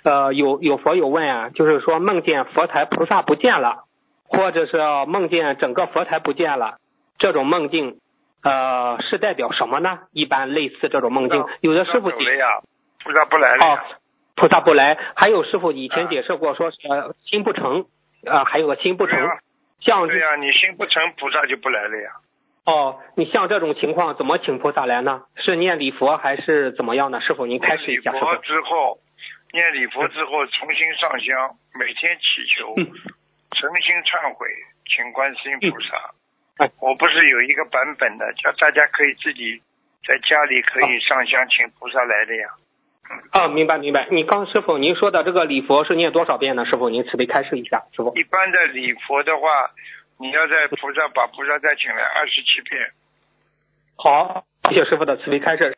有佛友问啊，就是说梦见佛台菩萨不见了，或者是梦见整个佛台不见了，这种梦境是代表什么呢？一般类似这种梦境，有的师傅走了呀，菩萨不来了呀。 菩萨不来，还有师傅以前解释过，说是心不诚，还有个心不诚，像对呀，你心不诚，菩萨就不来了呀。 你像这种情况怎么请菩萨来呢？是念礼佛还是怎么样呢？师傅您开始一下。 念礼佛之后，重新上香，每天祈求，诚心忏悔，请观世音菩萨。我不是有一个版本的，叫大家可以自己在家里可以上香请菩萨来的呀。 明白。师傅您说的这个礼佛是念多少遍呢？师傅您慈悲开示一下，师傅。 一般的礼佛的话，你要在把菩萨再请来27遍。 好，谢谢师傅的慈悲开示。